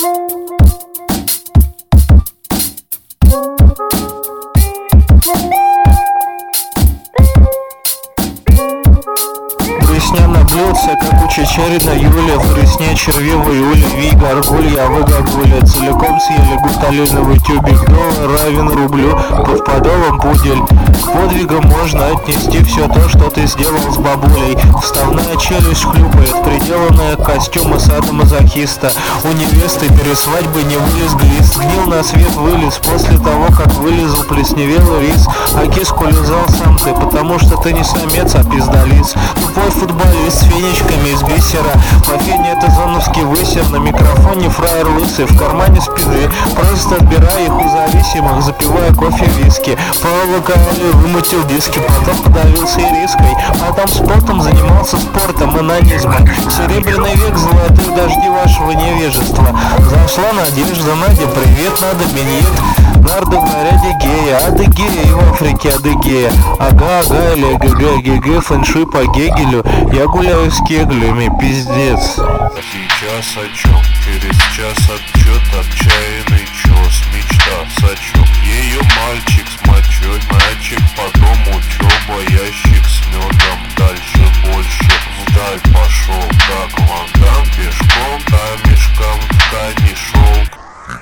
Брусня наблился, как у Чичерина Юля, в брусне черви в июле, вий горгулья, вы гагуля, целиком съели гуталиновый тюбик, доллар равен рублю, под подолом пудель. К подвигам можно отнести все то, что ты сделал с бабулей. Вставная челюсть хлюпает, приделанная костюма садомазохиста. У невесты перед свадьбой не вылез глист, гнил на свет вылез, после того, как вылезал плесневелый рис. А киску лизал сам ты, потому что ты не самец, а пиздолиц. Тупой футболист с фенечками из бисера. По фене это зоновский высер. На микрофоне фраер лысый, в кармане спины. Просто отбирая их у зависимых, запивая кофе виски. По алкоголю вымутил диски, потом подавился ириской. Потом спортом занимался спортом, анонизмом. Серебряный век, золотые дожди вашего невежества. Зашла надежда, Надя, привет, надо минет. Нарды в наряде гея, адыгея и в Африке адыгея. Ага, или ГГ, фэншуй по Гегелю. Я гуляю с кеглями, пиздец. Сейчас отчет, через час отчет, отчаянный чёс, мечта, сачок. Ее мальчик с мочой, мальчик, потом учеба, ящик с медом, дальше больше, вдаль пошел, как Ван Дам, пешком, камешком, ткани шелк.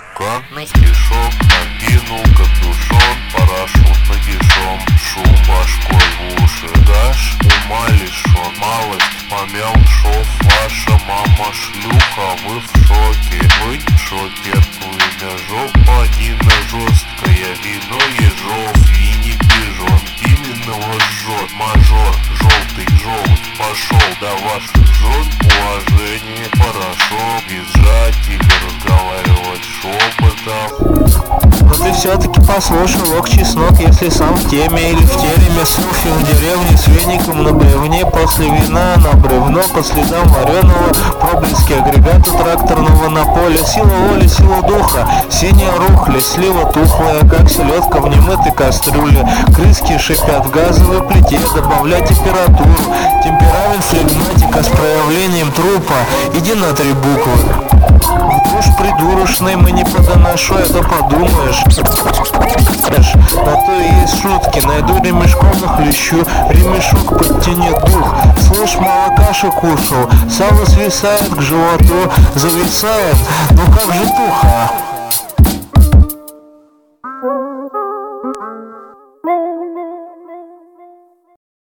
Мешок накинул капюшон, парашют нагишом, шум башкой в уши, дашь, ума лишен, малость помял шов, ваша мама шлюха, вы в шоке, вы в шоке, имя жопа, Нина жесткая, вино ежов, и не пижон, именно вас жжет, мажор, желтый желудь, пошел до ваших жен, уважение, порошок, визжать или разговаривать шепотом. Но ты все-таки послушай лук чеснок, если сам в теме или в тереме. Селфи в деревне с веником на бревне, после вина на бревно, по следам вареного, проблески агрегата тракторного на поле. Сила воли, сила духа, синяя рухля, слива тухлая, как селедка в немытой кастрюле. Крыски шипят в газовой плите, добавлять температуру. Темперамент флегматика с проявлением трупа, иди на 3 буквы. В душ придурочный мы не подоношу, это подумаешь. На то и есть шутки, найду ремешком нахлещу, ремешок подтянет дух. Слышь, мало каши кушал, сало свисает к животу, зависает, ну как же туха.